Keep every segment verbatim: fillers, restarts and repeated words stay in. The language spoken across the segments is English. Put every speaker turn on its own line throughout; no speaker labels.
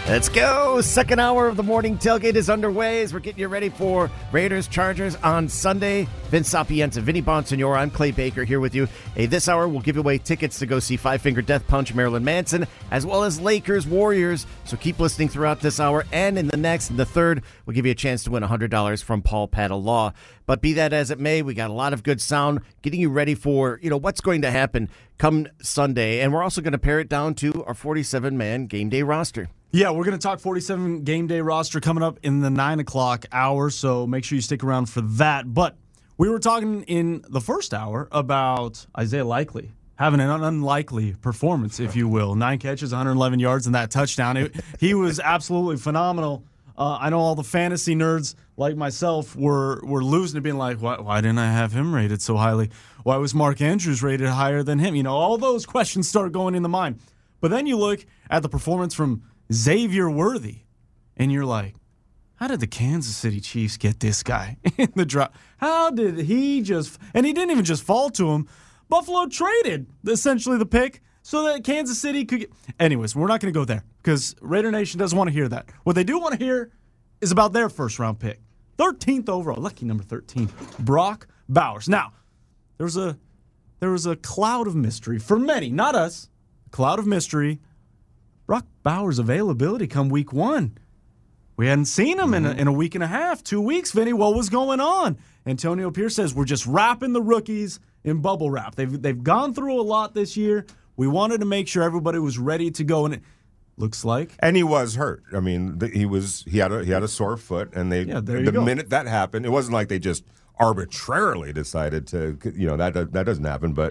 Let's go. Second hour of the morning tailgate is underway as we're getting you ready for Raiders Chargers on Sunday. Vince Sapienza, Vinny Bonsignor, I'm Clay Baker here with you. Hey, this hour we'll give away tickets to go see Five Finger Death Punch, Marilyn Manson, as well as Lakers Warriors. So keep listening throughout this hour, and in the next, in the third, we'll give you a chance to win one hundred dollars from Paul Paddle Law. But be that as it may, we got a lot of good sound getting you ready for, you know, what's going to happen come Sunday. And we're also going to pare it down to our forty-seven man game day roster.
Yeah, we're going to talk forty-seven game day roster coming up in the nine o'clock hour, so make sure you stick around for that. But we were talking in the first hour about Isaiah Likely having an unlikely performance, if you will. Nine catches, one hundred eleven yards, and that touchdown. It, he was absolutely phenomenal. Uh, I know all the fantasy nerds like myself were were losing and being like, why, why didn't I have him rated so highly? Why was Mark Andrews rated higher than him? You know, all those questions start going in the mind. But then you look at the performance from Xavier Worthy, and you're like, how did the Kansas City Chiefs get this guy in the draft? How did he just – and he didn't even just fall to him. Buffalo traded essentially the pick so that Kansas City could get – anyways, we're not going to go there because Raider Nation doesn't want to hear that. What they do want to hear is about their first-round pick, thirteenth overall, lucky number thirteen, Brock Bowers. Now, there was a there was a cloud of mystery for many, not us, a cloud of mystery. Brock Bowers' availability come week one. We hadn't seen him in a, in a week and a half, two weeks, Vinny. What was going on? Antonio Pierce says we're just wrapping the rookies in bubble wrap. They've they've gone through a lot this year. We wanted to make sure everybody was ready to go, and it looks like.
And he was hurt. I mean, he was he had a he had a sore foot, and they
yeah, there you
the
go.
minute that happened, it wasn't like they just arbitrarily decided to, you know, that that doesn't happen, but.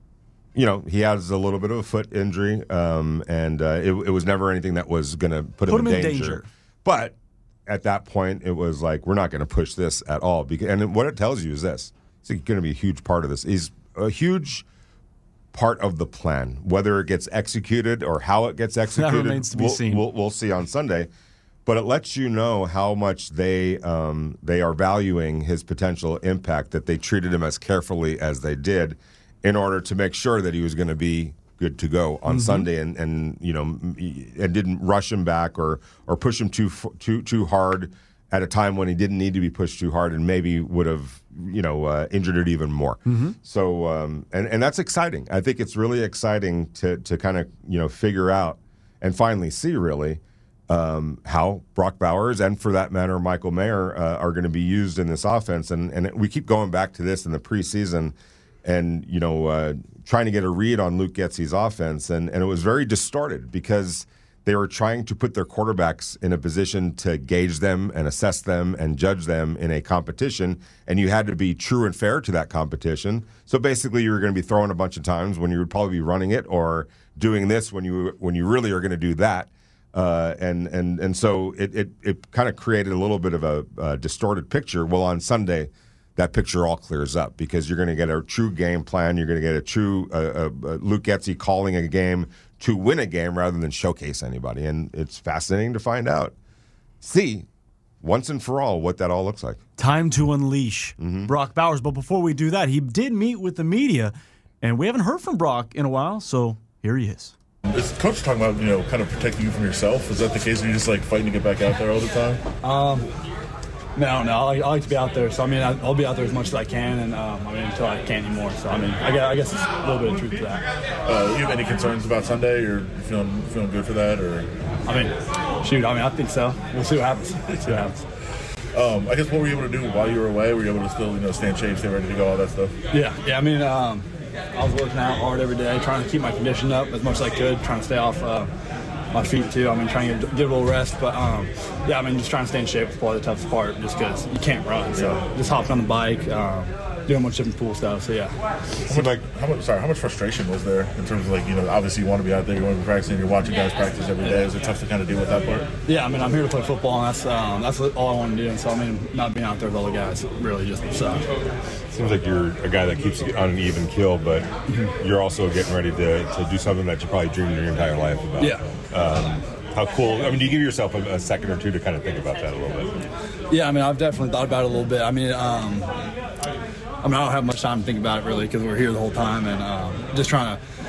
You know, he has a little bit of a foot injury, um, and uh, it, it was never anything that was going to put him,
put him
in,
in
danger.
danger.
But at that point, it was like, we're not going to push this at all. Because, and what it tells you is this. It's going to be a huge part of this. He's a huge part of the plan. Whether it gets executed or how it gets executed,
that remains to be
we'll,
seen.
We'll, we'll see on Sunday. But it lets you know how much they um, they are valuing his potential impact, that they treated him as carefully as they did, in order to make sure that he was going to be good to go on mm-hmm. Sunday, and, and you know, and didn't rush him back or or push him too too too hard at a time when he didn't need to be pushed too hard, and maybe would have you know uh, injured it even more. Mm-hmm. So um, and and that's exciting. I think it's really exciting to to kind of you know figure out and finally see really um, how Brock Bowers and for that matter Michael Mayer uh, are going to be used in this offense. And and we keep going back to this in the preseason. And, you know, uh, trying to get a read on Luke Getsey's offense. And, and it was very distorted because they were trying to put their quarterbacks in a position to gauge them and assess them and judge them in a competition. And you had to be true and fair to that competition. So basically you were going to be throwing a bunch of times when you would probably be running it, or doing this when you when you really are going to do that. Uh, and, and, and so it, it, it kind of created a little bit of a, a distorted picture. Well, on Sunday, that picture all clears up because you're going to get a true game plan. You're going to get a true uh, uh, Luke Getsey calling a game to win a game rather than showcase anybody. And it's fascinating to find out, see, once and for all, what that all looks like.
Time to unleash mm-hmm. Brock Bowers. But before we do that, he did meet with the media, and we haven't heard from Brock in a while, so here he is.
Is coach talking about, you know, kind of protecting you from yourself? Is that the case? Are you just, like, fighting to get back out there all the time?
Um... No, I don't know. I like, I like to be out there. So, I mean, I'll be out there as much as I can, and um, I mean, until I can't anymore. So, I mean, I guess, I guess it's a little bit of truth to that.
Uh, you have any concerns about Sunday, or you feeling feeling good for that, or?
I mean, shoot. I mean, I think so. We'll see what happens. We'll see what happens.
Um, I guess what were you able to do while you were away? Were you able to still, you know, stay in shape, stay ready to go, all that stuff?
Yeah, yeah. I mean, um, I was working out hard every day, trying to keep my condition up as much as I could, trying to stay off. Uh, my feet too. I mean, trying to get, get a little rest, but um, yeah, I mean, just trying to stay in shape is probably the toughest part, just because you can't run. So just hopping on the bike, um, doing a bunch of different pool stuff. So yeah.
How much, like, how much, sorry, how much frustration was there in terms of, like, you know, obviously you want to be out there, you want to be practicing, you're watching guys practice every day. Is it tough to kind of deal with that part?
Yeah, I mean, I'm here to play football, and that's um, that's all I want to do. And so I mean, not being out there with other guys really just sucks.
Seems like you're a guy that keeps you on an even keel, but mm-hmm. you're also getting ready to, to do something that you probably dreamed your entire life about.
Yeah.
Um, how cool. I mean, do you give yourself a, a second or two to kind of think about that a little bit?
Yeah, I mean, I've definitely thought about it a little bit. I mean, um, I mean, I don't have much time to think about it really because we're here the whole time, and um, just trying to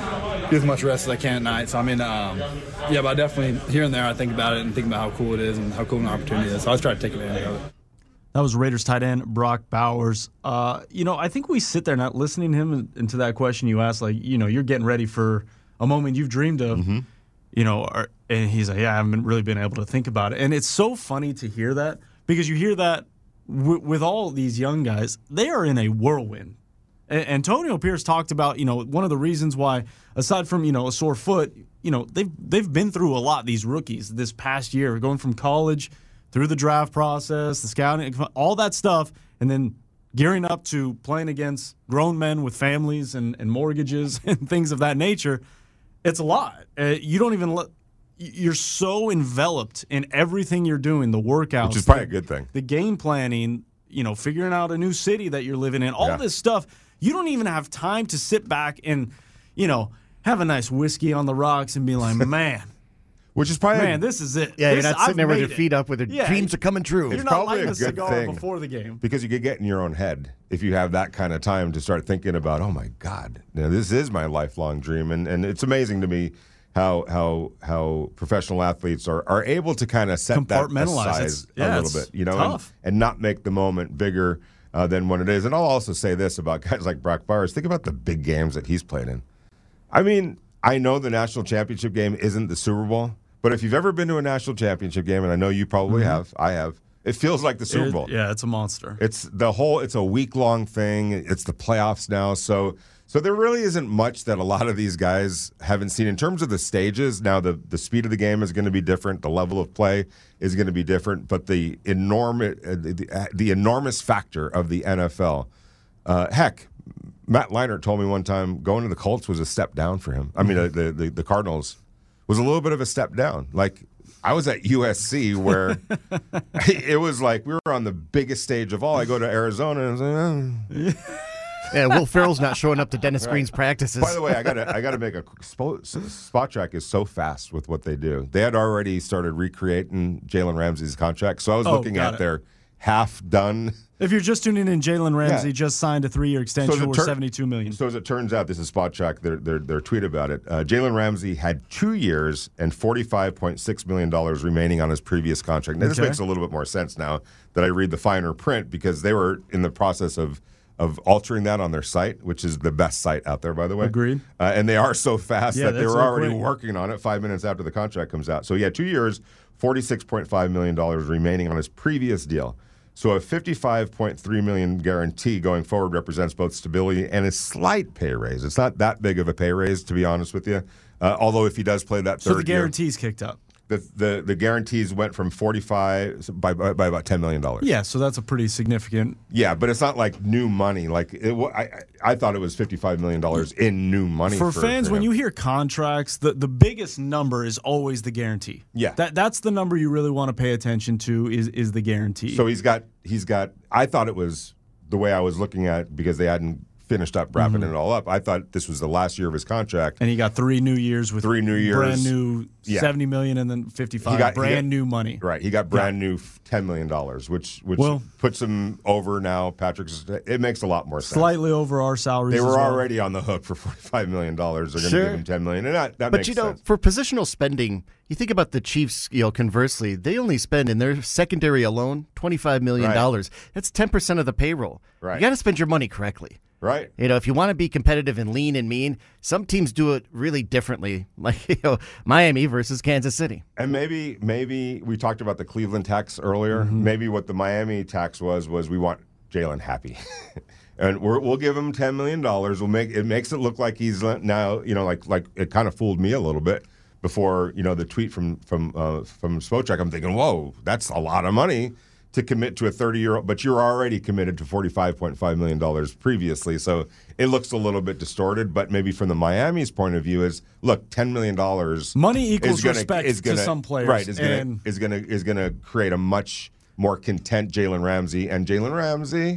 get as much rest as I can at night. So I mean, um, yeah, but I definitely here and there I think about it and think about how cool it is and how cool an opportunity it is. So I was trying to take advantage of it.
That was Raiders tight end Brock Bowers. Uh, you know, I think we sit there not listening to him into that question you asked, like, you know, you're getting ready for a moment you've dreamed of, mm-hmm. you know, or, and he's like, yeah, I haven't really been able to think about it. And it's so funny to hear that because you hear that w- with all these young guys, they are in a whirlwind. A- Antonio Pierce talked about, you know, one of the reasons why, aside from, you know, a sore foot, you know, they've, they've been through a lot, these rookies, this past year, going from college through the draft process, the scouting, all that stuff, and then gearing up to playing against grown men with families and, and mortgages and things of that nature. It's a lot. Uh, you don't even let, you're so enveloped in everything you're doing, the workouts.
Which is probably
the,
a good thing.
The game planning, you know, figuring out a new city that you're living in, all
yeah.
this stuff. You don't even have time to sit back and, you know, have a nice whiskey on the rocks and be like, man.
Which is probably
man, this is it.
Yeah,
this,
you're not sitting
I've
there with your
it.
feet up with your
yeah,
dreams are coming true.
You're
It's
not
probably
lighting
a
a
good
cigar
thing.
before the game.
Because you could get in your own head if you have that kind of time to start thinking about, oh my God, you know, this is my lifelong dream. And and it's amazing to me how how how professional athletes are, are able to kind of set that aside
It's- yeah,
a
it's
little bit, you know, and,
tough.
and not make the moment bigger uh, than what it is. And I'll also say this about guys like Brock Bowers. Think about the big games that he's played in. I mean, I know the national championship game isn't the Super Bowl, but if you've ever been to a national championship game, and I know you probably mm-hmm. have, I have, it feels like the Super
It-
Bowl.
yeah, it's a monster.
It's the whole. It's a week long thing. It's the playoffs now, so so there really isn't much that a lot of these guys haven't seen in terms of the stages. Now the the speed of the game is going to be different. The level of play is going to be different. But the enormous uh, the, uh, the enormous factor of the N F L. Uh, heck, Matt Leinart told me one time going to the Colts was a step down for him. I mean, uh, the, the the Cardinals was a little bit of a step down. Like. I was at U S C where it was like we were on the biggest stage of all. I go to Arizona and I was like, oh.
Yeah, Will Ferrell's not showing up to Dennis
Right.
Green's practices.
By the way, I gotta I gotta make a spot, Spot Track is so fast with what they do. They had already started recreating Jalen Ramsey's contract, so I was
Oh,
looking
got
at
it.
their half done.
If you're just tuning in, Jalen Ramsey
Yeah.
just signed a three-year extension
So the
worth
tur-
seventy-two million dollars.
So as it turns out, this is Spot Track. Their their, their tweet about it. Uh, Jalen Ramsey had two years and forty-five point six million dollars remaining on his previous contract. Now, this
Okay.
makes a little bit more sense now that I read the finer print because they were in the process of of altering that on their site, which is the best site out there, by the way.
Agreed.
Uh, and they are so fast
Yeah,
that they
that's
were
so
already
quick.
working on it five minutes after the contract comes out. So yeah, two years, forty-six point five million dollars remaining on his previous deal. So a fifty-five point three million dollars guarantee going forward represents both stability and a slight pay raise. It's not that big of a pay raise, to be honest with you. Uh, although if he does play that third
So the
year,
guarantee's kicked up.
the, the the guarantees went from forty-five by by, by about ten million dollars.
Yeah, so that's a pretty significant.
Yeah, but it's not like new money. Like it, wa- I, I thought it was fifty-five million dollars in new money
For,
for
fans,
for
when
him.
you hear contracts, the, the biggest number is always the guarantee.
Yeah.
That that's the number you really want to pay attention to is is the guarantee.
So he's got he's got. I thought it was the way I was looking at it because they hadn't finished up wrapping
Mm-hmm.
it all up. I thought this was the last year of his contract.
and he got three new years with
Three new years.
brand new
Yeah.
seventy million and then fifty-five
He got- he
brand
got-
new money.
Right, he got brand new ten million dollars, which which
Well-
puts him over now. Patrick's. It makes a lot more sense.
Slightly over our salaries.
They
as
were
well.
already on the hook for forty-five million dollars. They're going to
Sure.
give him ten million dollars, and that, that
But
makes
you know,
sense.
for positional spending, you think about the Chiefs. You know, conversely, they only spend in their secondary alone twenty-five million dollars. That's ten percent of the payroll.
Right.
You got to spend your money correctly.
Right.
You know, if you want to be competitive and lean and mean, some teams do it really differently. Like you know, Miami versus Kansas City.
And maybe maybe we talked about the Cleveland tax earlier.
Mm-hmm.
Maybe what the Miami tax was was we want Jalen happy, and we're, we'll give him ten million dollars. We'll make it makes it look like he's now you know like like it kind of fooled me a little bit before you know the tweet from from uh, from Spotrac. I'm thinking, whoa, that's a lot of money to commit to a thirty-year-old, but you're already committed to forty-five point five million dollars previously, so it looks a little bit distorted, but maybe from the Miami's point of view is, look, ten million dollars
Money equals
is gonna,
respect
is gonna,
to some players.
Right, is gonna,
and
is gonna is gonna create a much more content Jalen Ramsey, and Jalen Ramsey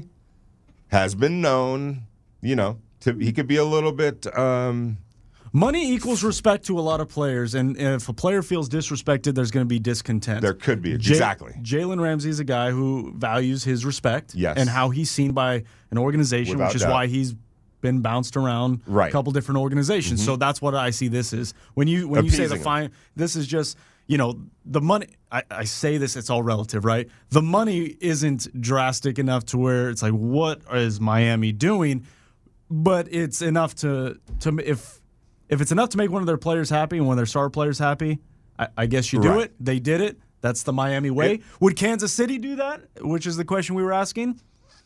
has been known, you know, to he could be a little bit um,
money equals respect to a lot of players, and if a player feels disrespected, there's going to be discontent.
there could be
J-
exactly.
Jalen Ramsey is a guy who values his respect
Yes.
and how he's seen by an organization,
Without
which is
doubt.
why he's been bounced around
right.
a couple different organizations.
Mm-hmm.
So that's what I see this is. When you when
Appeasing
you say the fine, this is just, you know, the money. I, I say this, it's all relative, right? The money isn't drastic enough to where it's like, what is Miami doing? But it's enough to to if if it's enough to make one of their players happy and one of their star players happy, I, I guess you do
right.
it. They did it. That's the Miami way.
It,
Would Kansas City do that? Which is the question we were asking.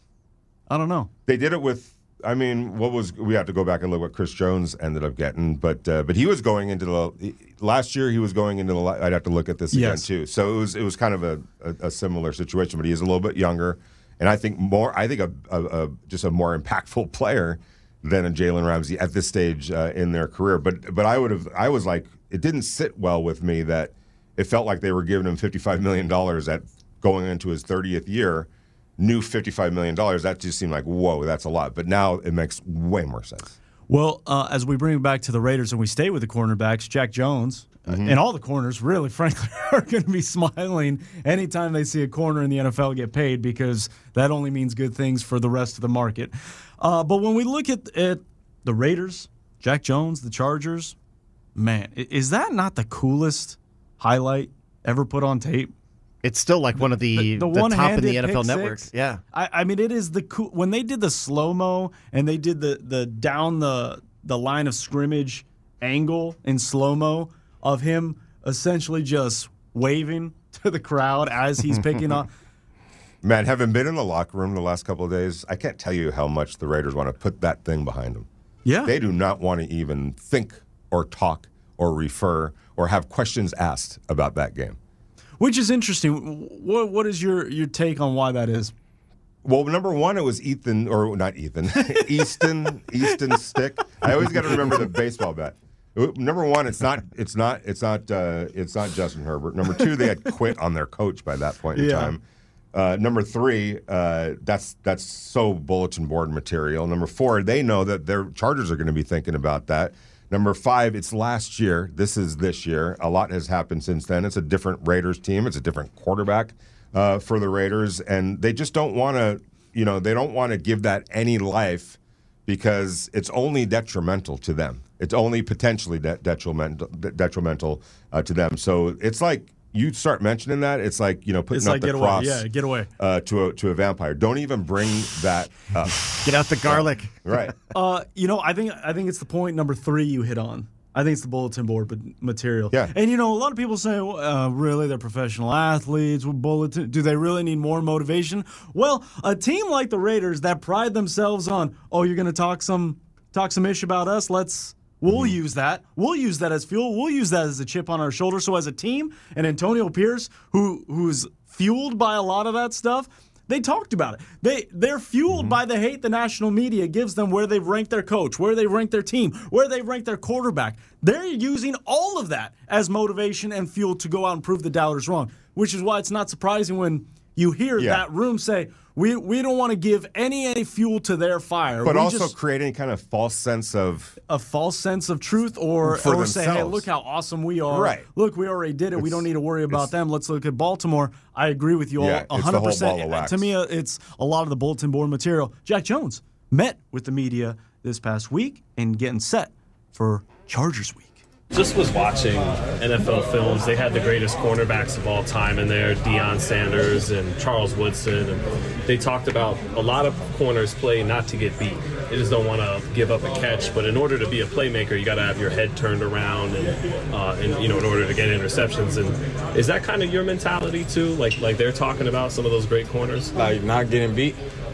I don't know.
They did it with. I mean, what was we have to go back and look what Chris Jones ended up getting, but uh, but he was going into the last year. He was going into the. I'd have to look at this again
yes.
too. So it was it was kind of a, a, a similar situation, but he is a little bit younger, and I think more. I think a, a, a just a more impactful player than a Jalen Ramsey at this stage uh, in their career. But but I would have. I was like, it didn't sit well with me that it felt like they were giving him fifty-five million dollars at going into his thirtieth year. New fifty-five million dollars, that just seemed like, whoa, that's a lot. But now it makes way more sense.
Well, uh, as we bring it back to the Raiders and we stay with the cornerbacks, Jack Jones mm-hmm. uh, and all the corners, really, frankly, are going to be smiling anytime they see a corner in the N F L get paid because that only means good things for the rest of the market. Uh, but when we look at, at the Raiders, Jack Jones, the Chargers, man, is that not the coolest highlight ever put on tape?
It's still like one of the, the, the, the top in the N F L network.
Six.
Yeah,
I, I mean, it is the cool when they did the slow mo and they did the the down the the line of scrimmage angle in slow mo of him essentially just waving to the crowd as he's picking up.
Man, having been in the locker room the last couple of days, I can't tell you how much the Raiders want to put that thing behind them.
Yeah,
they do not want to even think or talk or refer or have questions asked about that game.
Which is interesting. What what is your, your take on why that is?
Well, number one, it was Ethan, or not Ethan, Easton, Easton Stick. I always got to remember the baseball bat. Number one, it's not, it's not, it's not, uh, it's not Justin Herbert. Number two, they had quit on their coach by that point in
yeah.
time. Uh, number three, uh, that's that's so bulletin board material. Number four, they know that their Chargers are going to be thinking about that. Number five, it's last year. This is this year. A lot has happened since then. It's a different Raiders team. It's a different quarterback uh, for the Raiders, and they just don't want to, you know, they don't want to give that any life because it's only detrimental to them. It's only potentially de- detrimental detrimental uh, to them. So it's like you start mentioning that, it's like, you know, putting
it's
up
like,
the
get
cross
away. Yeah, get away.
Uh, to a to a vampire. Don't even bring that up.
Get out the garlic.
Right.
Uh, you know, I think I think it's the point number three you hit on. I think it's the bulletin board material.
Yeah.
And, you know, a lot of people say, well, uh, really, they're professional athletes with bulletin. Do they really need more motivation? Well, a team like the Raiders that pride themselves on, oh, you're going to talk some talk some ish about us? Let's we'll mm-hmm. use that. We'll use that as fuel. We'll use that as a chip on our shoulder. So as a team, and Antonio Pierce, who who's fueled by a lot of that stuff, they talked about it. They, they're fueled mm-hmm. by the hate the national media gives them where they've ranked their coach, where they've ranked their team, where they've ranked their quarterback. They're using all of that as motivation and fuel to go out and prove the doubters wrong, which is why it's not surprising when you hear
yeah.
that room say, we we don't want to give any, any fuel to their fire.
But
we
also
just,
create any kind of false sense of...
A false sense of truth or,
for
or say, hey, look how awesome we are.
Right.
Look, we already did it. It's, we don't need to worry about them. Let's look at Baltimore. I agree with you all
yeah,
one hundred percent.
It's the whole ball of wax.
To me, uh, it's a lot of the bulletin board material. Jack Jones met with the media this past week and getting set for Chargers week.
Just was watching N F L films. They had the greatest cornerbacks of all time in there, Deion Sanders and Charles Woodson. And they talked about a lot of corners play not to get beat. They just don't want to give up a catch. But in order to be a playmaker, you got to have your head turned around, and, uh, and you know, in order to get interceptions. And is that kind of your mentality too? Like, like they're talking about some of those great corners,
like not getting beat.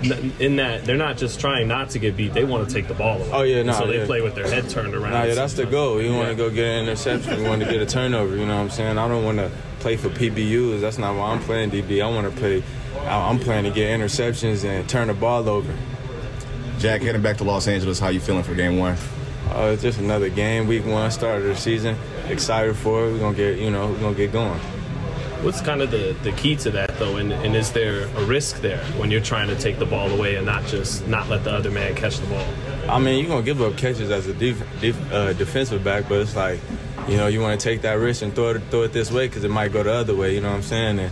In that they're not just trying not to get beat; they want to take the ball away.
Oh yeah, no. Nah,
so they
yeah.
play with their head turned around.
Nah, yeah, that's the goal. You
yeah.
want to go get an interception. You want to get a turnover. You know what I'm saying? I don't want to play for P B Us. That's not why I'm playing D B. I want to play. I'm playing to get interceptions and turn the ball over.
Jack, heading back to Los Angeles, how you feeling for game one?
Uh, it's just another game, week one, start of the season. Excited for it. We're gonna get, you know, we're gonna get going.
What's kind of the, the key to that, though, and, and is there a risk there when you're trying to take the ball away and not just not let the other man catch the ball?
I mean, you're going to give up catches as a def, def, uh, defensive back, but it's like, you know, you want to take that risk and throw it, throw it this way because it might go the other way, you know what I'm saying? And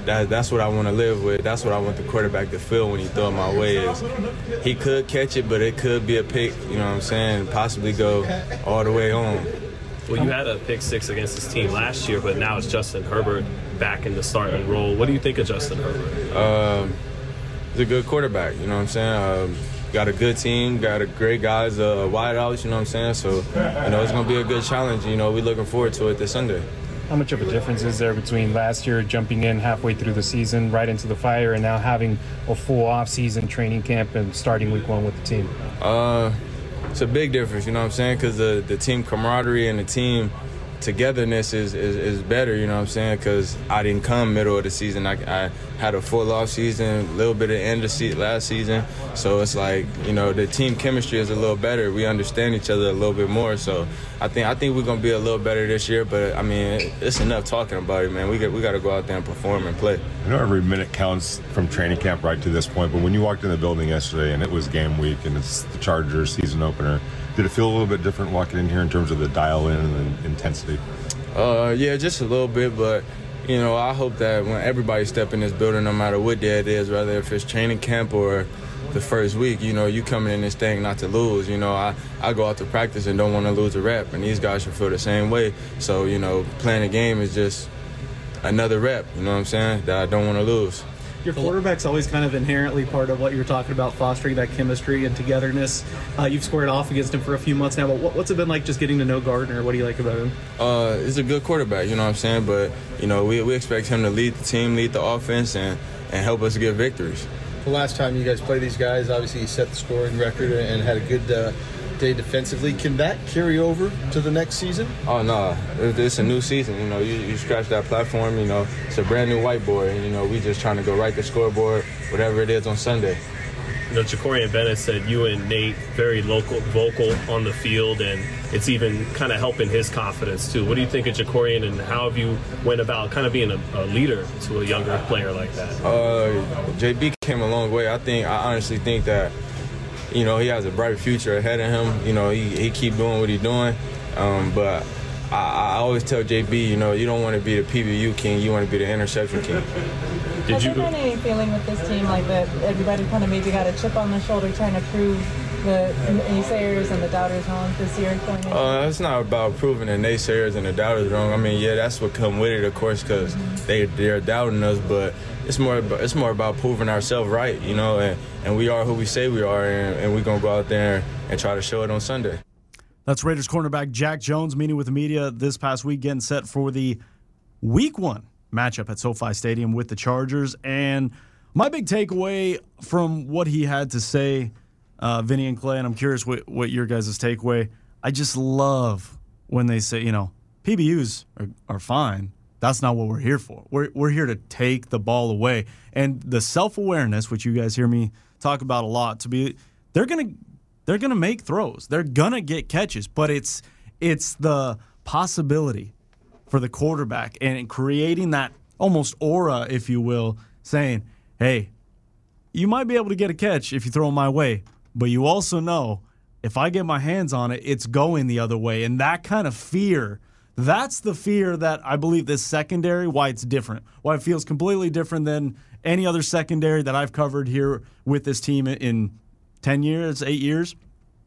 that, that's what I want to live with. That's what I want the quarterback to feel when he throw it my way is he could catch it, but it could be a pick, you know what I'm saying, possibly go all the way home.
Well, you had a pick six against this team last year, but now it's Justin Herbert back in the starting role. What do you think of Justin Herbert?
Um, he's a good quarterback, you know what I'm saying? Um, got a good team, got a great guys, uh, wideouts, you know what I'm saying? So, you know, it's going to be a good challenge. You know, we're looking forward to it this Sunday.
How much of a difference is there between last year jumping in halfway through the season, right into the fire, and now having a full off-season training camp and starting week one with the team?
Uh, it's a big difference, you know what I'm saying? Because the, the team camaraderie and the team togetherness is, is, is better, you know what I'm saying? Because I didn't come middle of the season. I, I had a full off season, a little bit of end of season last season. So it's like, you know, the team chemistry is a little better. We understand each other a little bit more. So I think I think we're going to be a little better this year. But, I mean, it's enough talking about it, man. We got, we got to go out there and perform and play.
I know every minute counts from training camp right to this point, but when you walked in the building yesterday and it was game week and it's the Chargers season opener, did it feel a little bit different walking in here in terms of the dial-in and the intensity?
Uh, yeah, just a little bit, but, you know, I hope that when everybody step in this building, no matter what day it is, whether if it's training camp or the first week, you know, you coming in this thing not to lose. You know, I, I go out to practice and don't want to lose a rep, and these guys should feel the same way. So, you know, playing a game is just another rep, you know what I'm saying, that I don't want to lose.
Your quarterback's always kind of inherently part of what you're talking about, fostering that chemistry and togetherness. Uh, you've squared off against him for a few months now, but what, what's it been like just getting to know Gardner? What do you like about him?
Uh, he's a good quarterback, you know what I'm saying? But, you know, we, we expect him to lead the team, lead the offense, and, and help us get victories.
The last time you guys played these guys, obviously you set the scoring record and had a good uh, day defensively. Can that carry over to the next season?
Oh, no. It's a new season. You know, you, you scratch that platform, you know, it's a brand new whiteboard. And, you know, we just trying to go right the scoreboard, whatever it is on Sunday.
You know, Jacorian Bennett said you and Nate very local, vocal on the field, and it's even kind of helping his confidence, too. What do you think of Jacorian, and how have you went about kind of being a, a leader to a younger player like that?
Uh, J B came a long way. I think, I honestly think that, you know, he has a bright future ahead of him. You know, he, he keep doing what he's doing. Um, but I, I always tell J B, you know, you don't want to be the P B U king. You want to be the interception king.
Did Has you, there been any feeling with this team like that everybody kind of maybe got a chip on their shoulder trying to prove the naysayers and the doubters wrong this year?
Uh, it's not about proving the naysayers and the doubters wrong. I mean, yeah, that's what come with it, of course, because mm-hmm. they, they're doubting us. But it's more about, it's more about proving ourselves right, you know, and, and we are who we say we are, and, and we're going to go out there and try to show it on Sunday.
That's Raiders cornerback Jack Jones meeting with the media this past week, getting set for the week one matchup at SoFi Stadium with the Chargers. And my big takeaway from what he had to say, uh, Vinny and Clay, and I'm curious what, what your guys' takeaway, I just love when they say, you know, P B Us are, are fine. That's not what we're here for. We're we're here to take the ball away. And the self-awareness, which you guys hear me talk about a lot, to be they're gonna they're gonna make throws. They're gonna get catches, but it's it's the possibility for the quarterback and creating that almost aura, if you will, saying, hey, you might be able to get a catch if you throw it my way, but you also know if I get my hands on it, it's going the other way. And that kind of fear, that's the fear that I believe this secondary, why it's different, why it feels completely different than any other secondary that I've covered here with this team in ten years, eight years,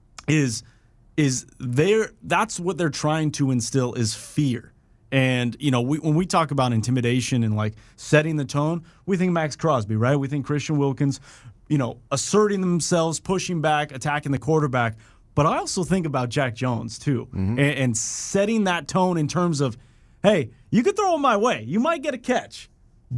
is is they're, that's what they're trying to instill is fear. And, you know, we, when we talk about intimidation and, like, setting the tone, we think Max Crosby, right? We think Christian Wilkins, you know, asserting themselves, pushing back, attacking the quarterback. But I also think about Jack Jones, too, mm-hmm. and, and setting that tone in terms of, hey, you could throw it my way. You might get a catch,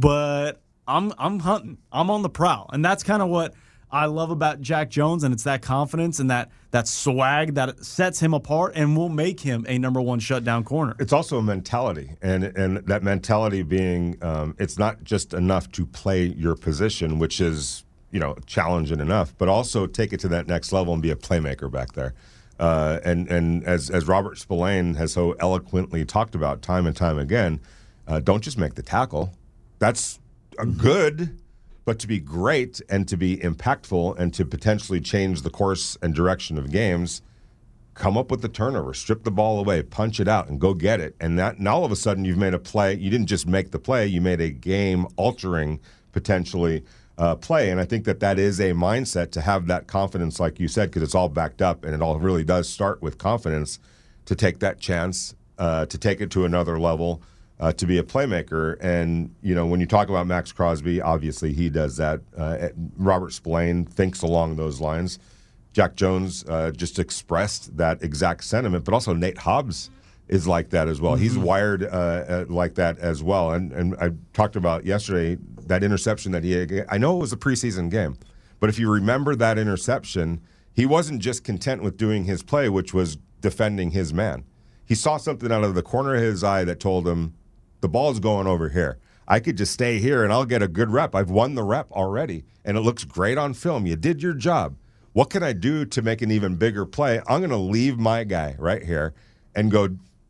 but I'm I'm hunting. I'm on the prowl. And that's kind of what I love about Jack Jones, and it's that confidence and that that swag that sets him apart and will make him a number one shutdown corner.
It's also a mentality, and and that mentality being um, it's not just enough to play your position, which is, you know, challenging enough, but also take it to that next level and be a playmaker back there. Uh, and and as as Robert Spillane has so eloquently talked about time and time again, uh, don't just make the tackle. That's a good. But to be great and to be impactful and to potentially change the course and direction of games, come up with the turnover, strip the ball away, punch it out, and go get it. And that, and all of a sudden you've made a play. You didn't just make the play, you made a game-altering, potentially, uh, play. And I think that that is a mindset to have that confidence, like you said, because it's all backed up, and it all really does start with confidence to take that chance, uh, to take it to another level, uh, to be a playmaker. And, you know, when you talk about Max Crosby, obviously he does that. Uh, Robert Spillane thinks along those lines. Jack Jones uh, just expressed that exact sentiment, but also Nate Hobbs is like that as well. Mm-hmm. He's wired uh, uh, like that as well. And and I talked about yesterday that interception that he had. I know it was a preseason game, but if you remember that interception, he wasn't just content with doing his play, which was defending his man. He saw something out of the corner of his eye that told him, the ball's going over here. I could just stay here and I'll get a good rep. I've won the rep already, and it looks great on film. You did your job. What can I do to make an even bigger play? I'm going to leave my guy right here and go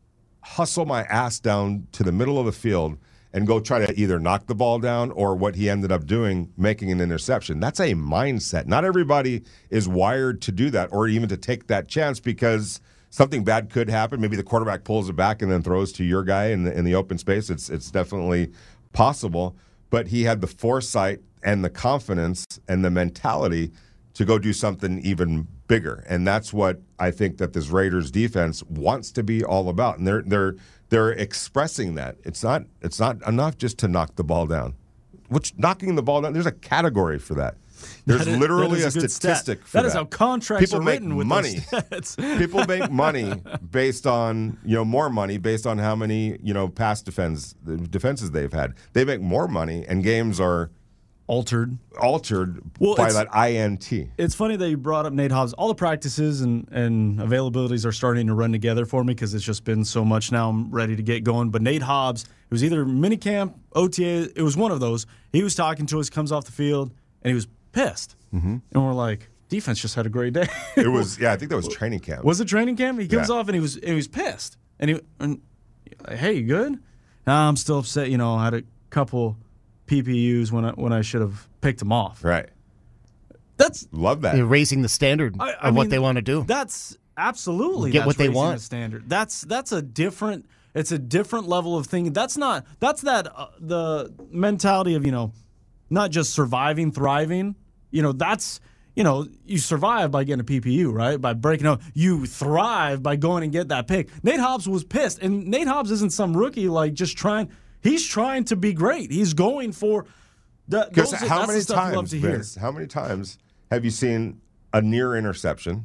hustle my ass down to the middle of the field and go try to either knock the ball down or what he ended up doing, making an interception. That's a mindset. Not everybody is wired to do that or even to take that chance because something bad could happen. Maybe the quarterback pulls it back and then throws to your guy in the, in the open space. It's, it's definitely possible. But he had the foresight and the confidence and the mentality to go do something even bigger. And that's what I think that this Raiders defense wants to be all about. And they're they're they're expressing that. It's not it's not enough just to knock the ball down. Which knocking the ball down, there's a category for that. There's
that is,
literally
that is
a,
a
statistic
stat.
for
that.
that.
That is how contracts
People
are
make
written with
money.
those stats.
People make money based on, you know, more money based on how many, you know, pass defense defenses they've had. They make more money and games are
Altered.
Altered
well,
by that I N T.
It's funny that you brought up Nate Hobbs. All the practices and, and availabilities are starting to run together for me because it's just been so much now. I'm ready to get going. But Nate Hobbs, it was either minicamp, O T A, it was one of those. He was talking to us, comes off the field, and he was pissed.
Mm-hmm.
And we're like, defense just had a great day.
It was, yeah, I think that was training camp.
Was it training camp? He comes
yeah.
off and he was he was pissed. And he, and, hey, you good? Nah, I'm still upset. You know, I had a couple P P Us when I when I should have picked them off.
Right.
That's
love that.
They're raising the standard
I, I
of
mean,
what they want to do.
That's absolutely
get
that's
what they
raising
want.
The standard. That's that's a different. It's a different level of thinking. That's not. That's that uh, the mentality of you know, not just surviving, thriving. You know, that's. You know, you survive by getting a P P U, right? By breaking out. You thrive by going and get that pick. Nate Hobbs was pissed. And Nate Hobbs isn't some rookie, like, just trying. He's trying to be great. He's going for the,
Because
those,
how
that's
many
the stuff you love
times,
to hear.
Vince, how many times have you seen a near interception,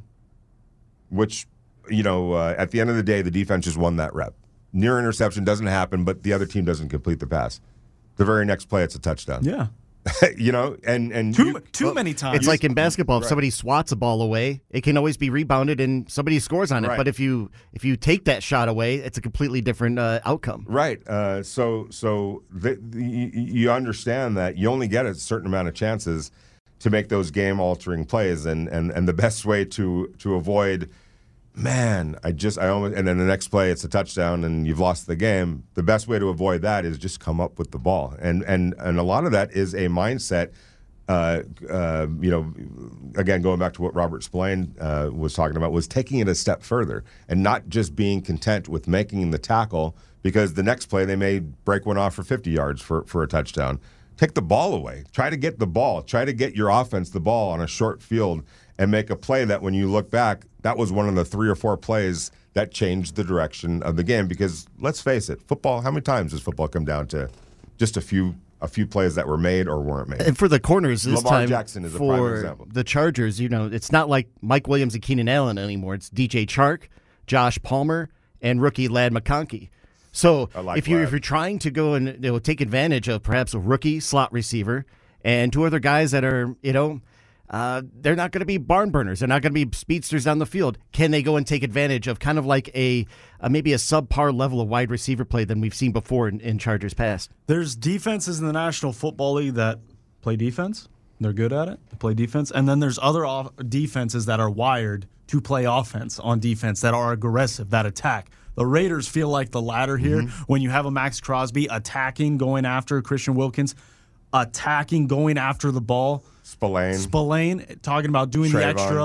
which, you know, uh, at the end of the day, the defense just won that rep. Near interception doesn't happen, but the other team doesn't complete the pass. The very next play, it's a touchdown.
Yeah.
you know, and and
too
you,
too well, many times.
It's like in basketball, if
right.
somebody swats a ball away, it can always be rebounded and somebody scores on it.
Right.
But if you if you take that shot away, it's a completely different uh, outcome.
Right. Uh, so so the, the, you, you understand that you only get a certain amount of chances to make those game altering plays, and, and, and the best way to to avoid. Man, I just I almost and then the next play it's a touchdown and you've lost the game. The best way to avoid that is just come up with the ball, and and and a lot of that is a mindset. Uh, uh, you know, again going back to what Robert Spillane uh, was talking about was taking it a step further and not just being content with making the tackle because the next play they may break one off for fifty yards for for a touchdown. Take the ball away. Try to get the ball. Try to get your offense the ball on a short field and make a play that when you look back, that was one of the three or four plays that changed the direction of the game. Because let's face it, football, how many times does football come down to just a few a few plays that were made or weren't made?
And for the corners this
Lamar
time,
Jackson is a prime
for
example.
the Chargers, you know, it's not like Mike Williams and Keenan Allen anymore. It's D J Chark, Josh Palmer, and rookie Ladd McConkey. So
like
if you're
Ladd.
if you're trying to go and you know, take advantage of perhaps a rookie slot receiver and two other guys that are, you know, uh, they're not going to be barn burners. They're not going to be speedsters down the field. Can they go and take advantage of kind of like a, a maybe a subpar level of wide receiver play than we've seen before in, in Chargers past?
There's defenses in the National Football League that play defense. They're good at it. They play defense. And then there's other off- defenses that are wired to play offense on defense, that are aggressive, that attack. The Raiders feel like the latter here
Mm-hmm.
when you have a Max Crosby attacking, going after Christian Wilkins, attacking, going after the ball.
Spillane.
Spillane talking about doing
Trayvon.
the extra.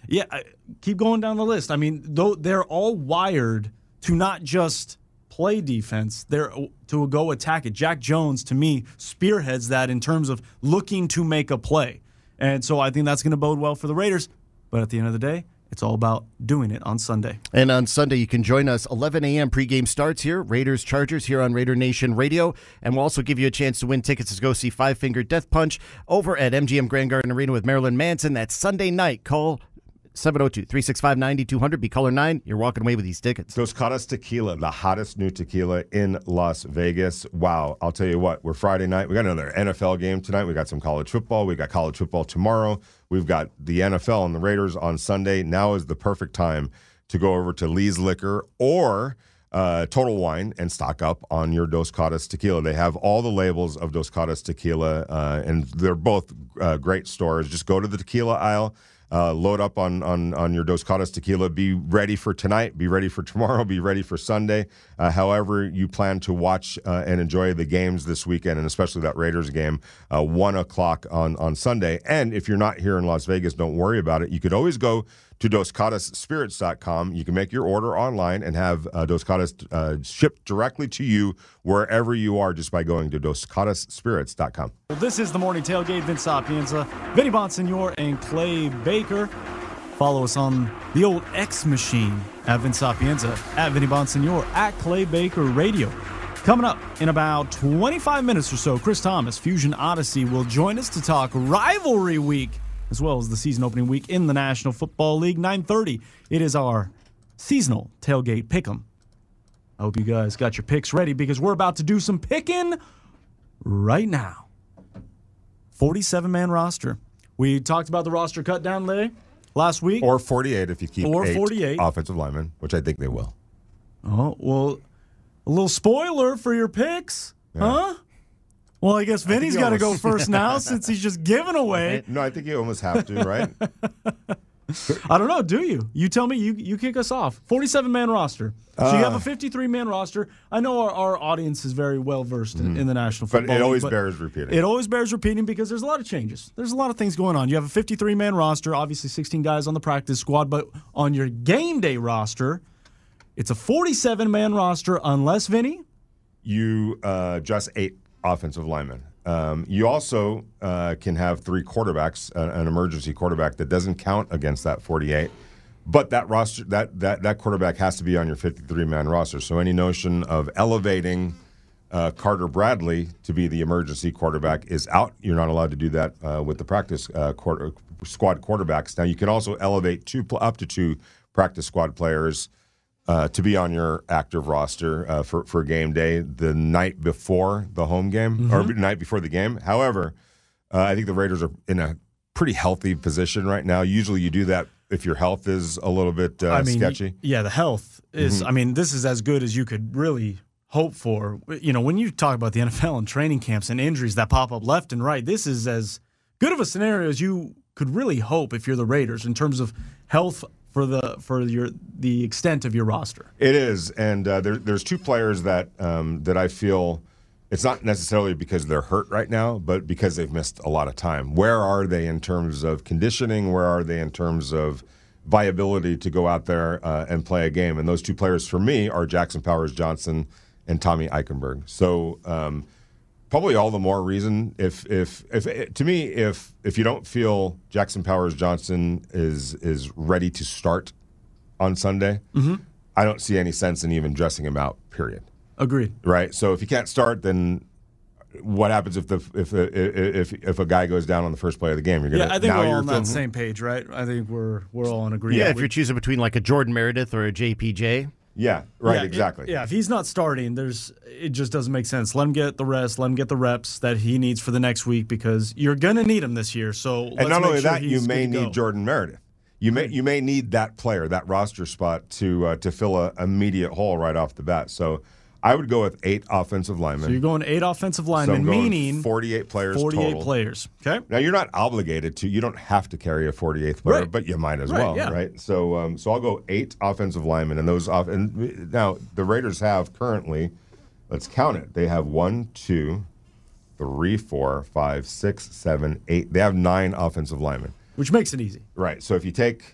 Yeah, I, keep going down the list. I mean, though they're all wired to not just play defense, they're to go attack it. Jack Jones, to me, spearheads that in terms of looking to make a play. And so I think that's going to bode well for the Raiders. But at the end of the day, it's all about doing it on Sunday.
And on Sunday, you can join us. eleven a.m. pregame starts here. Raiders Chargers here on Raider Nation Radio. And we'll also give you a chance to win tickets to go see Five Finger Death Punch over at M G M Grand Garden Arena with Marilyn Manson. That's Sunday night. Call seven oh two, three six five, nine two zero zero. Be caller nine. You're walking away with these tickets.
Dos Caras Tequila, the hottest new tequila in Las Vegas. Wow. I'll tell you what, we're Friday night. We got another N F L game tonight. We got some college football. We got college football tomorrow. We've got the N F L and the Raiders on Sunday. Now is the perfect time to go over to Lee's Liquor or uh, Total Wine and stock up on your Dos Caras Tequila. They have all the labels of Dos Caras Tequila, uh, and they're both uh, great stores. Just go to the tequila aisle. Uh, load up on, on, on your Dos Caras Tequila. Be ready for tonight. Be ready for tomorrow. Be ready for Sunday. Uh, however you plan to watch uh, and enjoy the games this weekend, and especially that Raiders game, uh, one o'clock on, on Sunday. And if you're not here in Las Vegas, don't worry about it. You could always go to dos caras spirits dot com. You can make your order online and have uh, Dos Caras uh, shipped directly to you wherever you are just by going to dos caras spirits dot com.
Well, this is the Morning Tailgate. Vince Sapienza, Vinny Bonsignor, and Clay Baker. Follow us on the old X machine at Vince Sapienza, at Vinny Bonsignor, at Clay Baker Radio. Coming up in about twenty-five minutes or so, Chris Thomas, Fusion Odyssey, will join us to talk rivalry week, as well as the season opening week in the National Football League. nine thirty, it is our seasonal tailgate pick'em. I hope you guys got your picks ready because we're about to do some picking right now. forty-seven man roster. We talked about the roster cut down there last week.
Or forty-eight if you keep
or
eight
forty-eight
offensive linemen, which I think they will.
Oh, well, a little spoiler for your picks, yeah. Huh? Well, I guess Vinny's got to go first now since he's just giving away.
No, I think you almost have to, right?
I don't know. Do you? You tell me. You you kick us off. forty-seven man roster. So uh, you have a fifty-three man roster. I know our, our audience is very well versed in, mm-hmm. in the National Football League.
But it always
League,
bears repeating.
It always bears repeating because there's a lot of changes. There's a lot of things going on. You have a fifty-three man roster, obviously sixteen guys on the practice squad, but on your game day roster, it's a forty-seven man roster unless, Vinny?
You uh, just eight offensive linemen. Um, you also uh, can have three quarterbacks, uh, an emergency quarterback that doesn't count against that forty-eight. But that roster, that that that quarterback has to be on your fifty-three man roster. So any notion of elevating uh, Carter Bradley to be the emergency quarterback is out. You're not allowed to do that uh, with the practice uh, quarter, squad quarterbacks. Now you can also elevate two up to two practice squad players Uh, to be on your active roster uh, for, for game day the night before the home game, mm-hmm. or night before the game. However, uh, I think the Raiders are in a pretty healthy position right now. Usually you do that if your health is a little bit uh,
I mean,
sketchy.
Yeah, the health is,
mm-hmm.
I mean, this is as good as you could really hope for. You know, when you talk about the N F L and training camps and injuries that pop up left and right, this is as good of a scenario as you could really hope if you're the Raiders in terms of health for the for your the extent of your roster.
It is, and uh, there, there's two players that um, that I feel it's not necessarily because they're hurt right now, but because they've missed a lot of time. Where are they in terms of conditioning? Where are they in terms of viability to go out there uh, and play a game? And those two players for me are Jackson Powers Johnson and Tommy Eichenberg. So um, probably all the more reason if if if to me if if you don't feel Jackson Powers Johnson is is ready to start on Sunday,
mm-hmm.
I don't see any sense in even dressing him out. Period.
Agreed.
Right. So if you can't start, then what happens if the if if if a guy goes down on the first play of the game? You're gonna,
yeah, I think
now
we're all
you're
on that same page, right? I think we're we're all in agreement.
Yeah, if you're choosing between like a Jordan Meredith or a J P J.
Yeah, right,
yeah,
exactly.
It, yeah, if he's not starting, there's it just doesn't make sense. Let him get the rest, let him get the reps that he needs for the next week because you're going to need him this year. So let's
and not
make
only
sure
that, you may need
go.
Jordan Meredith. You may you may need that player, that roster spot to uh, to fill a immediate hole right off the bat. So I would go with eight offensive linemen.
So you're going eight offensive linemen,
so I'm going
meaning
forty-eight players
forty-eight
total.
players. Okay.
Now you're not obligated to. You don't have to carry a forty-eighth player,
right.
but you might as
right,
well,
yeah.
right? So um, so I'll go eight offensive linemen, and those off. And now the Raiders have currently, let's count it. They have one, two, three, four, five, six, seven, eight. They have nine offensive linemen,
which makes it easy.
Right. So if you take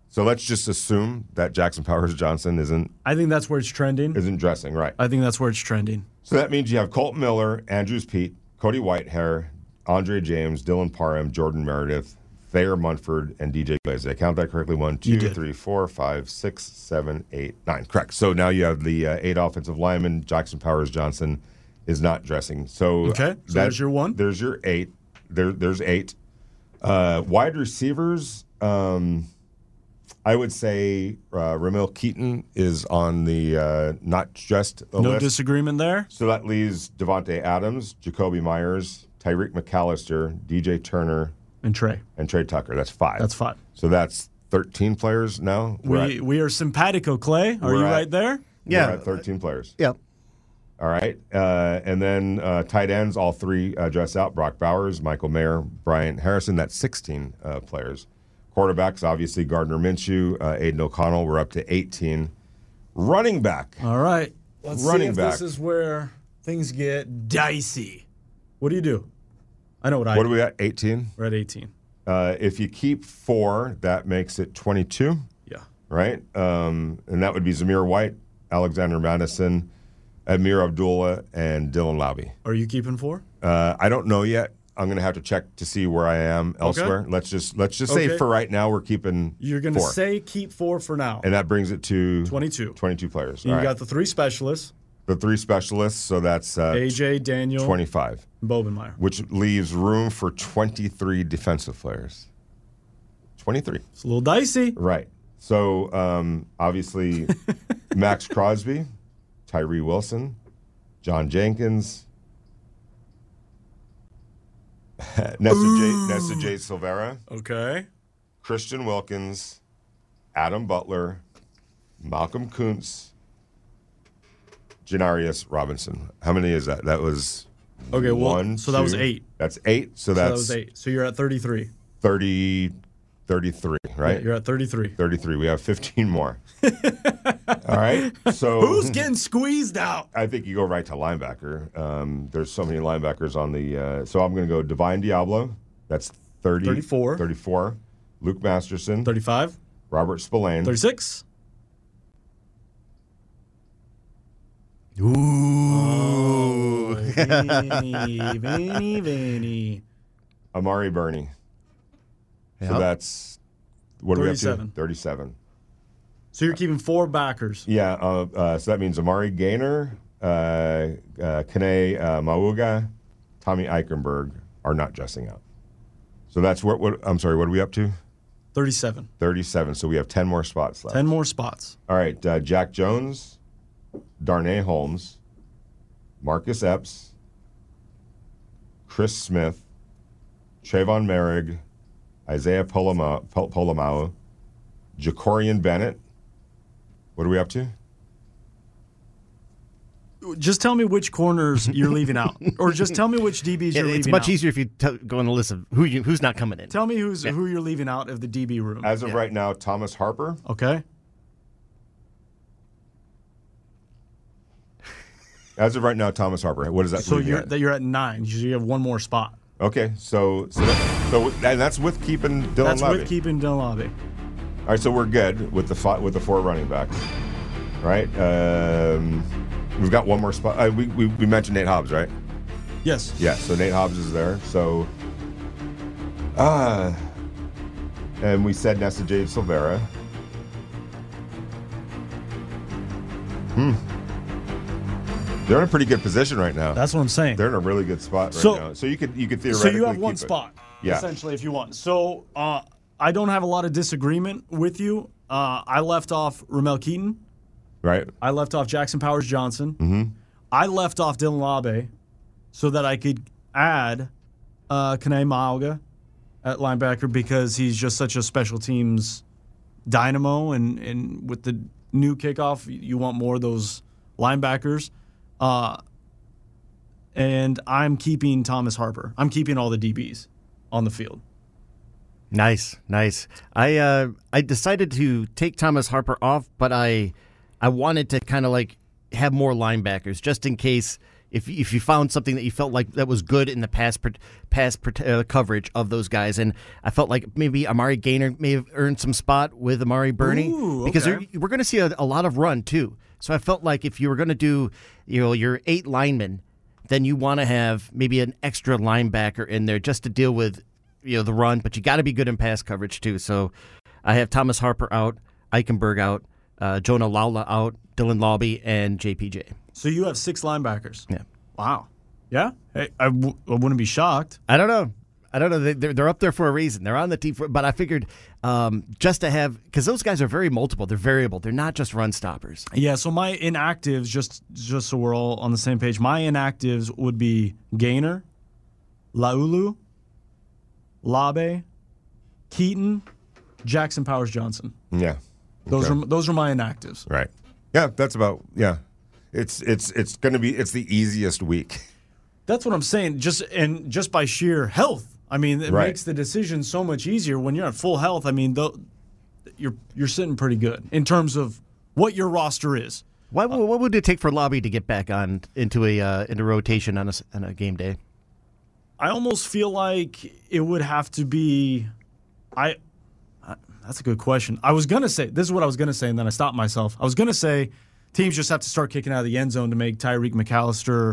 So let's just assume that Jackson Powers Johnson isn't
I think that's where it's trending.
isn't dressing right.
I think that's where it's trending.
So that means you have Colton Miller, Andrews Pete, Cody Whitehair, Andre James, Dylan Parham, Jordan Meredith, Thayer Munford, and D J Glaze. Did I count that correctly? One, two, three, four, five, six, seven, eight, nine. Correct. So now you have the uh, eight offensive linemen. Jackson Powers Johnson is not dressing. So
okay, so
that,
there's your one.
There's your eight. There, there's eight. Uh, wide receivers, um, I would say uh, Ramil Keaton is on the uh, not just the
no
list.
disagreement there.
So that leaves Devontae Adams, Jacoby Myers, Tyreek McAllister, D J Turner,
and Trey.
And Trey Tucker. That's five.
That's five.
So that's thirteen players now. We're
We
at,
we are simpatico, Clay. Are
we're
you
at-
right there?
we're at thirteen players.
Yep.
All right. Uh, and then uh, tight ends, all three uh, dress out. Brock Bowers, Michael Mayer, Bryant Harrison. That's sixteen uh, players. Quarterbacks, obviously, Gardner Minshew, uh, Aiden O'Connell. We're up to eighteen. Running back.
All right. Let's
Running
see if
back.
this is where things get dicey. What do you do? I know what I
What
do.
are we at? eighteen?
We're at eighteen.
Uh, if you keep four, that makes it twenty-two.
Yeah.
Right? Um, and that would be Zamir White, Alexander Madison, Amir Abdullah, and Dylan Laube.
Are you keeping four?
Uh, I don't know yet. I'm going to have to check to see where I am elsewhere. Let's just let's just say
Okay.
for right now we're keeping
You're going to
four.
say keep four for now.
And that brings it to
twenty-two.
twenty-two players.
You
All right.
got the three specialists,
the three specialists, so that's uh,
A J, Daniel,
twenty-five.
and Bobenmeyer.
Which leaves room for twenty-three defensive players. twenty-three.
It's a little dicey.
Right. So um, obviously Max Crosby, Tyree Wilson, John Jenkins, Nessa J, Nessa J. Silvera,
Okay.
Christian Wilkins, Adam Butler, Malcolm Kuntz, Janarius Robinson. How many is that? That was
Okay, well,
one,
so that was
two-
eight.
That's eight. So
So
that's
that was eight. So you're at thirty-three.
thirty, thirty-three, right?
Yeah, you're at thirty-three.
thirty-three. We have fifteen more. All right. So
Who's getting squeezed out?
I think you go right to linebacker. Um, there's so many linebackers on the. Uh, so I'm going to go Divine Diablo. That's thirty.
thirty-four.
thirty-four. Luke Masterson.
thirty-five.
Robert Spillane.
thirty-six.
Ooh.
Oh, Vinny, Vinny, Vinny.
Amari Burney. So
Yep.
that's what are we up to?
thirty-seven.
thirty-seven.
So you're keeping four backers.
Yeah. Uh, uh, so that means Amari Gaynor, uh, uh, Kane uh, Mauga, Tommy Eichenberg are not dressing out. So that's what. What I'm sorry. What are we up to?
thirty-seven.
thirty-seven. So we have ten more spots left.
ten more spots.
All right. Uh, Jack Jones, Darnay Holmes, Marcus Epps, Chris Smith, Trayvon Merrick, Isaiah Polama- Pol- Polamalu, Jacorian Bennett. What are we up to?
Just tell me which corners you're leaving out, or just tell me which D Bs
It-
you're leaving
it's much
out.
easier if you t- go on the list of who you, who's not coming in.
Tell me who's who you're leaving out of the D B room.
As of right now, Thomas Harper.
Okay.
As of right now, Thomas Harper. What does that
So
leave you
you're
at?
that you're at nine. So you have one more spot.
Okay, so so, that, so and that's with keeping Dylan
That's
Levy.
with keeping Dylan Lobby.
All right, so we're good with the fi- with the four running backs, right? Um, we've got one more spot. Uh, we, we we mentioned Nate Hobbs, right?
Yes.
Yeah. So Nate Hobbs is there. So, uh, and we said Nessa Jade Silvera. Hmm. They're in a pretty good position right now.
That's what I'm saying.
They're in a really good spot right
So-
now. So you could you could
So
theoretically
you have one
keep it.
spot,
Yeah.
essentially, if you want. So uh, I don't have a lot of disagreement with you. Uh, I left off Ramel Keaton.
Right.
I left off Jackson Powers Johnson.
Mm-hmm.
I left off Dylan Labe so that I could add uh, Kane Mauga at linebacker because he's just such a special teams dynamo. And, and with the new kickoff, you want more of those linebackers. Uh, and I'm keeping Thomas Harper. I'm keeping all the D Bs on the field.
Nice, nice. I uh, I decided to take Thomas Harper off, but I I wanted to kind of like have more linebackers just in case If if you found something that you felt like that was good in the past past uh, coverage of those guys, and I felt like maybe Amari Gaynor may have earned some spot with Amari Burney
Ooh,
because
okay.
we're going to see a, a lot of run too. So I felt like if you were going to do, you know, your eight linemen, then you want to have maybe an extra linebacker in there just to deal with, you know, the run. But you got to be good in pass coverage too. So I have Thomas Harper out, Eichenberg out, uh, Jonah Laula out, Dylan Lobby, and J P J.
So you have six linebackers.
Yeah.
Wow. Yeah. Hey, I, w- I wouldn't be shocked.
I don't know. I don't know. They're, they're up there for a reason. They're on the team, for, but I figured um, just to have, because those guys are very multiple. They're variable. They're not just run stoppers.
Yeah, so my inactives, just just so we're all on the same page, my inactives would be Gaynor, Laulu, Labe, Keaton, Jackson Powers Johnson.
Yeah.
Those
Okay.
are those are my inactives.
Right. Yeah, that's about, yeah. It's it's it's going to be, it's the easiest week.
That's what I'm saying. Just and just by sheer health. I mean, it
Right.
makes the decision so much easier when you're at full health. I mean, th- you're you're sitting pretty good in terms of what your roster is.
Why, what would it take for Lobby to get back on into a uh, into rotation on a, s- on a game day?
I almost feel like it would have to be. I. I that's a good question. I was gonna say this is what I was gonna say, and then I stopped myself. I was gonna say teams just have to start kicking out of the end zone to make Tyreek McAllister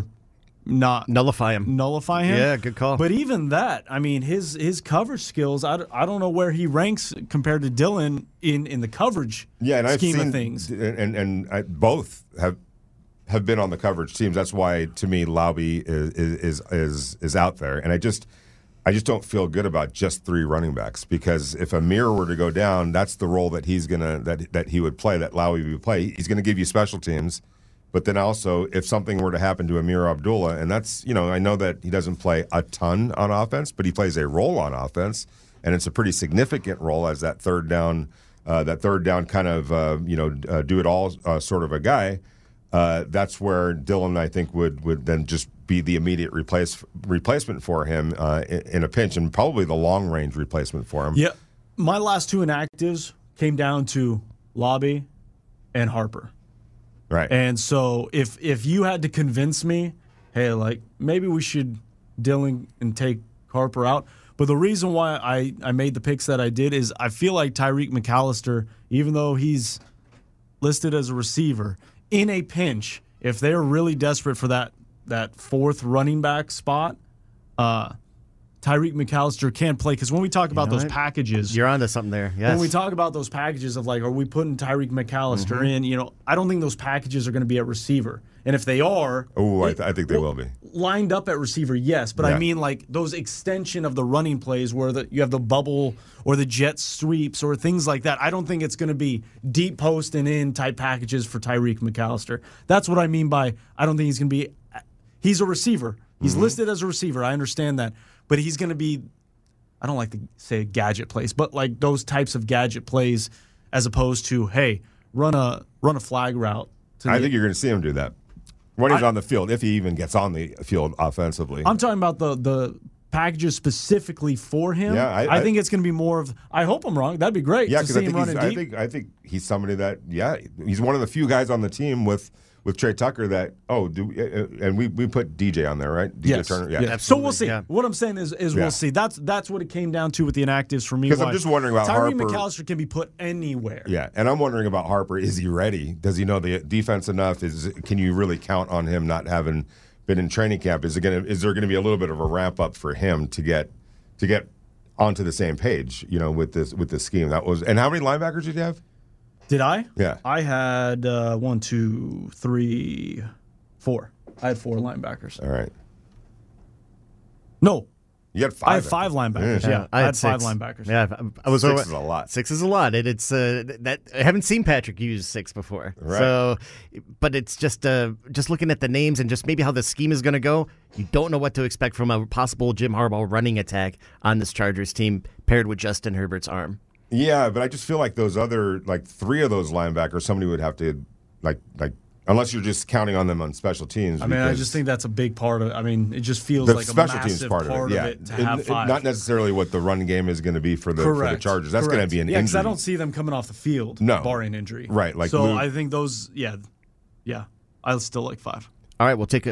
not
nullify him.
Nullify him.
Yeah, good call.
But even that, I mean, his his coverage skills. I, I don't know where he ranks compared to Dylan in, in the coverage.
Yeah, and I've
scheme
seen
of things.
and and I, both have have been on the coverage teams. That's why, to me, Lauby is is is is out there, and I just I just don't feel good about just three running backs, because if Amir were to go down, that's the role that he's gonna that that he would play, that Lauby would play. He's gonna give you special teams, but then also if something were to happen to Amir Abdullah, and that's, you know, I know that he doesn't play a ton on offense, but he plays a role on offense, and it's a pretty significant role as that third down uh, that third down kind of uh, you know uh, do it all uh, sort of a guy. Uh, that's where Dylan, I think, would would then just be the immediate replace replacement for him uh, in, in a pinch, and probably the long range replacement for him.
Yeah, my last two inactives came down to Lobby and Harper.
Right.
And so if if you had to convince me, hey, like maybe we should Dylan and take Harper out. But the reason why I, I made the picks that I did is I feel like Tyreek McAllister, even though he's listed as a receiver, in a pinch, if they're really desperate for that that fourth running back spot, uh, Tyreek McAllister can play. Because when we talk about
know
those
what?
packages,
You're onto something there. Yes.
when we talk about those packages of like, are we putting Tyreek McAllister
Mhm.
in? You know, I don't think those packages are going to be at receiver. And if they are,
Oh, I,
it-
th- I think they will be.
lined up at receiver, yes. But
Yeah.
I mean like those extension of the running plays where the, you have the bubble or the jet sweeps or things like that. I don't think it's going to be deep post and in type packages for Tyreek McAllister. That's what I mean by I don't think he's going to be – he's a receiver. He's
Mm-hmm.
listed as a receiver. I understand that. But he's going to be – I don't like to say gadget plays, but like those types of gadget plays as opposed to, hey, run a run a flag route. To
I
the-
think you're going to see him do that when he's
I-
on the field, if he even gets on the field offensively.
I'm talking about the the packages specifically for him.
Yeah, I-
I,
I-
think it's going to be more of. I hope I'm wrong. That'd be great
Yeah,
to
because
see
I
him
think he's,
running
I
deep.
think I think he's somebody that yeah he's one of the few guys on the team with with Trey Tucker that oh do uh, and we we put D J on there, right? D J
Yes.
Turner, yeah.
Yeah. So we'll see.
Yeah.
What I'm saying is, is
Yeah.
we'll see. That's that's what it came down to with the inactives for me.
'Cause I'm
why
just wondering about
Tyree
Harper.
McAllister can be put anywhere.
Yeah, and I'm wondering about Harper. Is he ready? Does he know the defense enough? Is can you really count on him not having been in training camp? Is it gonna is there going to be a little bit of a ramp up for him to get to get onto the same page? You know, with this with this scheme that was. And how many linebackers did you have?
Did I?
Yeah.
I had uh, one, two, three, four. I had four linebackers.
All right.
No.
You had five.
I had five linebackers. Yeah,
Yeah,
I, had,
six.
five linebackers.
Yeah, I was
Six
over-
is a lot.
Six is a lot, and it's uh, that I haven't seen Patrick use six before.
Right.
So, but it's just uh, just looking at the names and just maybe how the scheme is going to go. You don't know what to expect from a possible Jim Harbaugh running attack on this Chargers team paired with Justin Herbert's arm.
Yeah, but I just feel like those other like three of those linebackers, somebody would have to like like unless you're just counting on them on special teams.
I mean, I
because
just think that's a big part of it. I mean, it just feels
the
like a
special
massive
teams part,
part
of it, yeah,
to have
It- it-
five.
not necessarily what the run game is going to be for the, for the
Correct.
Chargers. That's going to
Correct.
be an
yeah, 'cause
injury.
I don't see them coming off the field,
No.
barring injury.
Right, like
so
Luke-
I think those, yeah, yeah, I still like five.
All right, we'll take a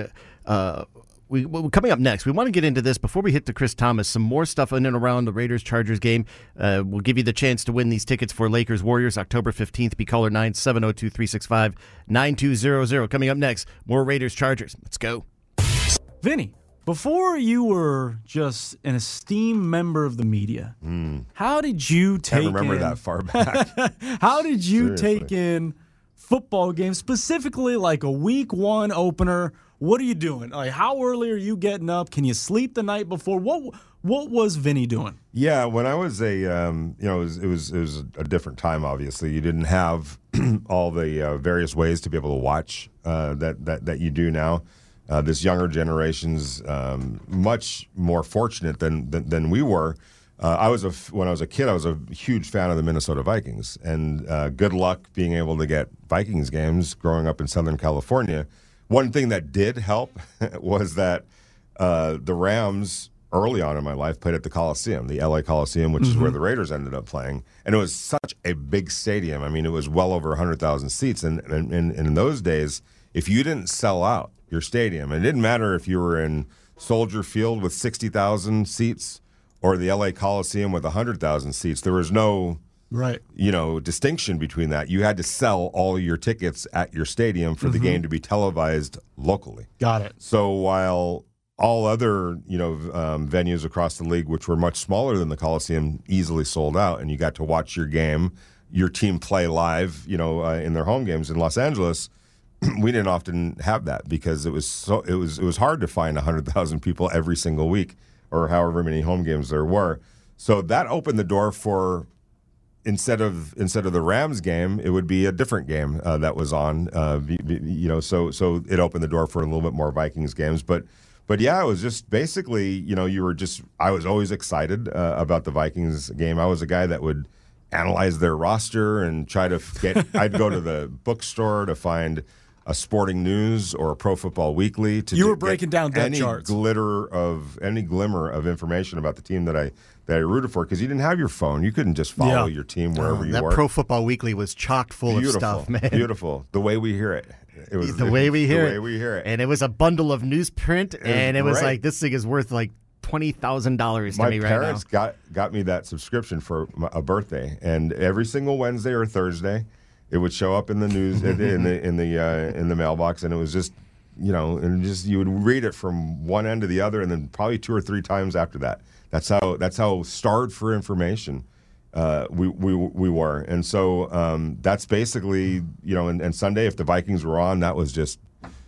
Uh, We, well, coming up next, we want to get into this before we hit to Chris Thomas. Some more stuff in and around the Raiders-Chargers game. Uh, we'll give you the chance to win these tickets for Lakers-Warriors October fifteenth. Be caller nine seven zero two, three six five, nine two zero zero. Coming up next, more Raiders-Chargers. Let's go.
Vinny, before you were just an esteemed member of the media, mm. how did you take
I remember
in,
that far back.
How did you
Seriously.
take in football games, specifically like a week one opener? What are you doing? Like, how early are you getting up? Can you sleep the night before? What What was Vinny doing?
Yeah, when I was a, um, you know, it was, it was it was a different time. Obviously, you didn't have all the uh, various ways to be able to watch uh, that that that you do now. Uh, this younger generation's um, much more fortunate than than, than we were. Uh, I was a when I was a kid, I was a huge fan of the Minnesota Vikings, and uh, good luck being able to get Vikings games growing up in Southern California. One thing that did help was that uh, the Rams, early on in my life, played at the Coliseum, the L A Coliseum, which mm-hmm. is where the Raiders ended up playing. And it was such a big stadium. I mean, it was well over one hundred thousand seats. And, and, and in those days, if you didn't sell out your stadium, it didn't matter if you were in Soldier Field with sixty thousand seats or the L A Coliseum with one hundred thousand seats, there was no...
Right.
You know, distinction between that. You had to sell all your tickets at your stadium for mm-hmm. the game to be televised locally.
Got it.
So while all other, you know, um, venues across the league, which were much smaller than the Coliseum, easily sold out, and you got to watch your game, your team play live, you know, uh, in their home games in Los Angeles, we didn't often have that because it was so it was it was hard to find one hundred thousand people every single week or however many home games there were. So that opened the door for Instead of instead of the Rams game, it would be a different game uh, that was on. Uh, be, be, you know, so so it opened the door for a little bit more Vikings games. But but yeah, it was just basically, you know, you were just. I was always excited uh, about the Vikings game. I was a guy that would analyze their roster and try to get. I'd go to the bookstore to find a Sporting News or a Pro Football Weekly. To
you were breaking down depth
any
charts.
glitter of any glimmer of information about the team that I. that I rooted for, because you didn't have your phone. You couldn't just follow
yeah.
your team wherever
oh,
you
that
were.
That Pro Football Weekly was chock full
Beautiful.
of stuff, man.
Beautiful. The way we hear it. It was
the way we hear
the
it.
The way we hear it.
And it was a bundle of newsprint, it and it was
great.
like, this thing is worth like twenty thousand dollars to
my
me right now.
My parents got, got me that subscription for my, a birthday, and every single Wednesday or Thursday, it would show up in the news in the in the in the, uh, in the mailbox, and it was just, you know, and just you would read it from one end to the other, and then probably two or three times after that. That's how that's how starved for information uh, we, we we were, and so um, that's basically, you know. And, and Sunday, if the Vikings were on, that was just,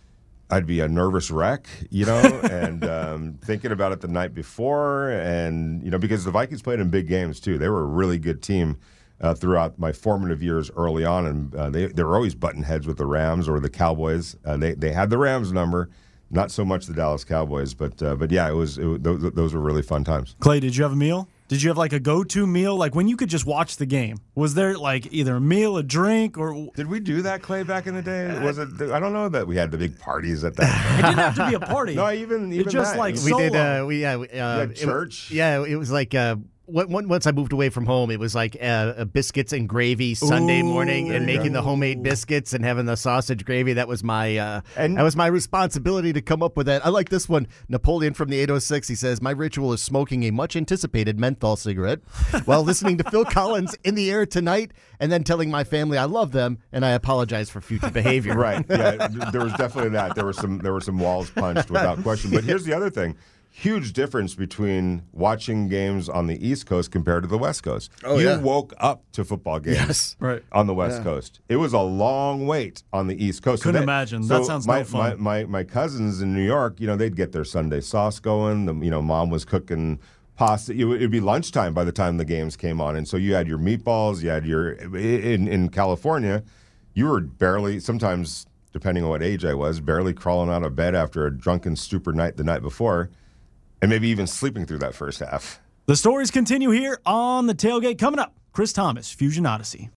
I'd be a nervous wreck, you know, and um, thinking about it the night before, and you know, because the Vikings played in big games too. They were a really good team uh, throughout my formative years early on, and uh, they they were always button heads with the Rams or the Cowboys. Uh, they they had the Rams number. Not so much the Dallas Cowboys, but uh, but yeah, it was, it, those, those were really fun times.
Clay, did you have a meal? Did you have like a go-to meal? Like when you could just watch the game, was there like either a meal, a drink, or
did we do that, Clay, back in the day? Was it? I don't know that we had the big parties at that.
It didn't have to be a party.
No, even even
it just
that.
like
we
solo.
did. Uh, we yeah, we, uh,
it, church.
Yeah, it was like. Uh, Once I moved away from home, it was like uh, biscuits and gravy Sunday
Ooh,
morning, and making
go.
the homemade biscuits and having the sausage gravy. That was my uh,
and,
that was my responsibility to come up with that. I like this one. Napoleon from the eight oh six. He says, "My ritual is smoking a much anticipated menthol cigarette while listening to Phil Collins in the air tonight, and then telling my family I love them and I apologize for future behavior."
Right. Yeah. There was definitely that. There were some there were some walls punched without question. But here's the other thing. Huge difference between watching games on the East Coast compared to the West Coast.
Oh,
you
yeah.
woke up to football games
yes.
right.
on the West
yeah.
Coast. It was a long wait on the East Coast.
Couldn't
so that,
imagine.
So
that sounds
my,
no fun.
My, my, my cousins in New York, you know, they'd get their Sunday sauce going. The, you know, mom was cooking pasta. It would it'd be lunchtime by the time the games came on. And so you had your meatballs, you had your, in, in California, you were barely, sometimes, depending on what age I was, barely crawling out of bed after a drunken, stupid night the night before. And maybe even sleeping through that first half.
The stories continue here on the tailgate. Coming up, Chris Thomas, Fusion Odyssey.